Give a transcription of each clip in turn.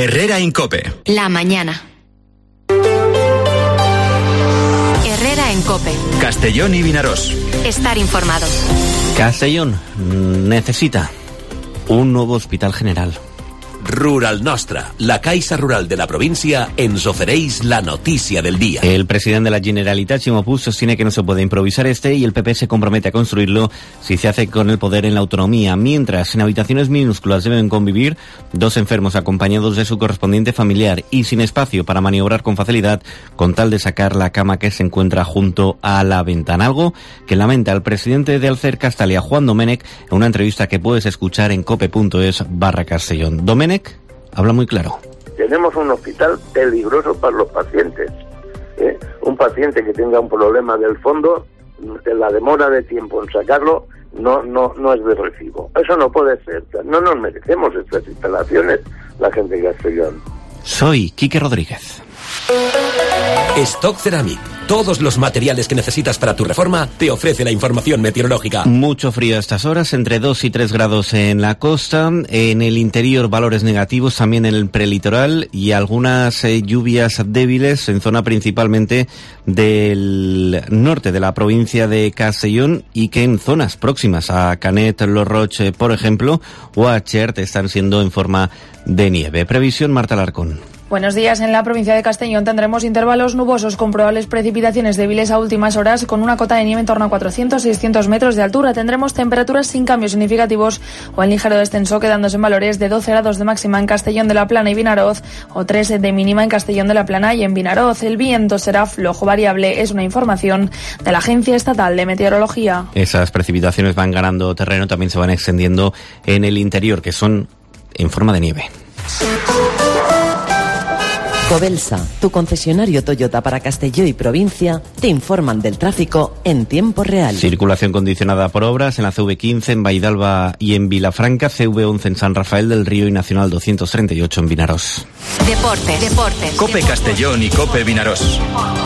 Herrera en COPE. La mañana. Herrera en COPE. Castellón y Vinaròs. Estar informado. Castellón necesita un nuevo hospital general. Rural Nostra, la Caixa Rural de la provincia, ens ofereix la noticia del día. El presidente de la Generalitat, Ximo Puig, sostiene que no se puede improvisar y el PP se compromete a construirlo si se hace con el poder en la autonomía. Mientras, en habitaciones minúsculas deben convivir 2 enfermos acompañados de su correspondiente familiar y sin espacio para maniobrar con facilidad con tal de sacar la cama que se encuentra junto a la ventana. Algo que lamenta el presidente de Alcer Castalia, Juan Domènech, en una entrevista que puedes escuchar en cope.es/Castellón. Domènech habla muy claro. Tenemos un hospital peligroso para los pacientes. Un paciente que tenga un problema del fondo, la demora de tiempo en sacarlo no es de recibo. Eso no puede ser. No nos merecemos estas instalaciones, la gente de Castellón. Soy Quique Rodríguez. Stock Ceramic. Todos los materiales que necesitas para tu reforma te ofrece la información meteorológica. Mucho frío a estas horas, entre 2 y 3 grados en la costa, en el interior valores negativos, también en el prelitoral y algunas lluvias débiles en zona principalmente del norte de la provincia de Castellón y que en zonas próximas a Canet, Los Roig, por ejemplo, o a Xert están siendo en forma de nieve. Previsión, Marta Alarcón. Buenos días. En la provincia de Castellón tendremos intervalos nubosos con probables precipitaciones débiles a últimas horas con una cota de nieve en torno a 400-600 metros de altura. Tendremos temperaturas sin cambios significativos o en ligero descenso, quedándose en valores de 12 grados de máxima en Castellón de la Plana y Vinaròs o 3 de mínima en Castellón de la Plana y en Vinaròs. El viento será flojo variable, es una información de la Agencia Estatal de Meteorología. Esas precipitaciones van ganando terreno, también se van extendiendo en el interior, que son en forma de nieve. Cobelsa, tu concesionario Toyota para Castelló y provincia, te informan del tráfico en tiempo real. Circulación condicionada por obras en la CV15 en Vaidalba y en Vilafranca, CV11 en San Rafael del Río y Nacional 238 en Vinaròs. Deportes. COPE Castellón y COPE Vinaròs.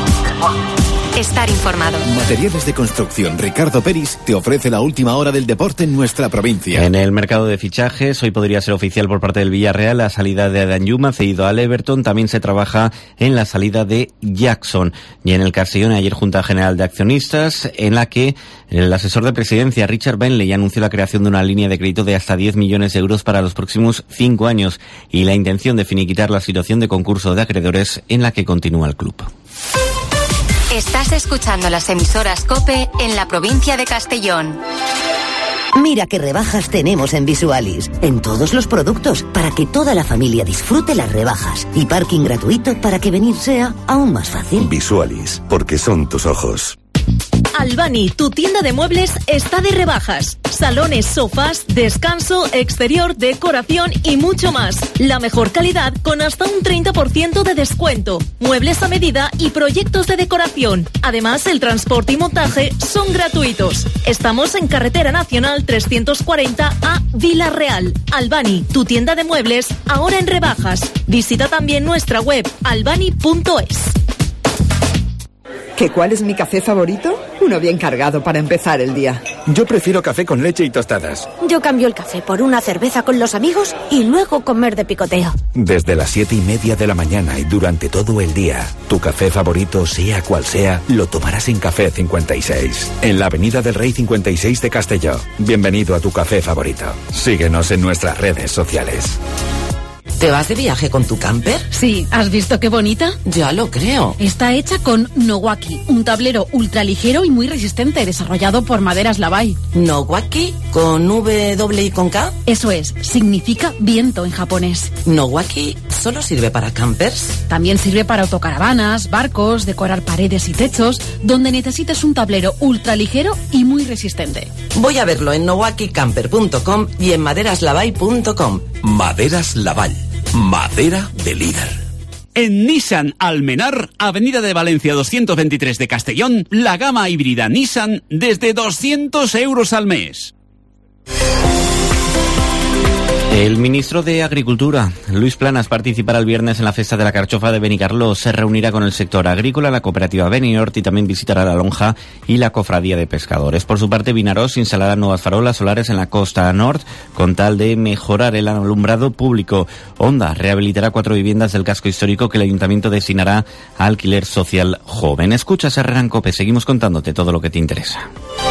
Estar informado. Materiales de construcción Ricardo Peris te ofrece la última hora del deporte en nuestra provincia. En el mercado de fichajes, hoy podría ser oficial por parte del Villarreal la salida de Danjuma, cedido al Everton. También se trabaja en la salida de Jackson. Y en el Castellón, ayer Junta General de Accionistas, en la que el asesor de presidencia, Richard Bentley, anunció la creación de una línea de crédito de hasta 10 millones de euros para los próximos 5 años y la intención de finiquitar la situación de concurso de acreedores en la que continúa el club. Estás escuchando las emisoras COPE en la provincia de Castellón. Mira qué rebajas tenemos en Visualis. En todos los productos, para que toda la familia disfrute las rebajas. Y parking gratuito para que venir sea aún más fácil. Visualis, porque son tus ojos. Albani, tu tienda de muebles, está de rebajas. Salones, sofás, descanso, exterior, decoración y mucho más. La mejor calidad con hasta un 30% de descuento. Muebles a medida y proyectos de decoración. Además, el transporte y montaje son gratuitos. Estamos en Carretera Nacional 340 a Vila Real. Albani, tu tienda de muebles, ahora en rebajas. Visita también nuestra web albani.es. ¿Que cuál es mi café favorito? Uno bien cargado para empezar el día. Yo prefiero café con leche y tostadas. Yo cambio el café por una cerveza con los amigos y luego comer de picoteo. Desde las 7:30 de la mañana y durante todo el día, tu café favorito, sea cual sea, lo tomarás en Café 56, en la Avenida del Rey 56 de Castelló. Bienvenido a tu café favorito. Síguenos en nuestras redes sociales. ¿Te vas de viaje con tu camper? Sí, ¿has visto qué bonita? Ya lo creo. Está hecha con Nowaki, un tablero ultraligero y muy resistente, desarrollado por Maderas Lavai. ¿Nowaki? ¿Con W y con K? Eso es, significa viento en japonés. ¿Nowaki solo sirve para campers? También sirve para autocaravanas, barcos, decorar paredes y techos, donde necesites un tablero ultraligero y muy resistente. Voy a verlo en nowakicamper.com y en maderaslavai.com. Maderas Lavai. Madera de líder. En Nissan Almenar, Avenida de Valencia 223 de Castellón, la gama híbrida Nissan desde 200 euros al mes. El ministro de Agricultura, Luis Planas, participará el viernes en la Festa de la Carchofa de Benicarló. Se reunirá con el sector agrícola, la cooperativa Benihort, y también visitará la lonja y la cofradía de pescadores. Por su parte, Vinaròs instalará nuevas farolas solares en la costa norte con tal de mejorar el alumbrado público. Onda rehabilitará 4 viviendas del casco histórico que el ayuntamiento destinará a alquiler social joven. Escuchas Herrera en COPE, seguimos contándote todo lo que te interesa.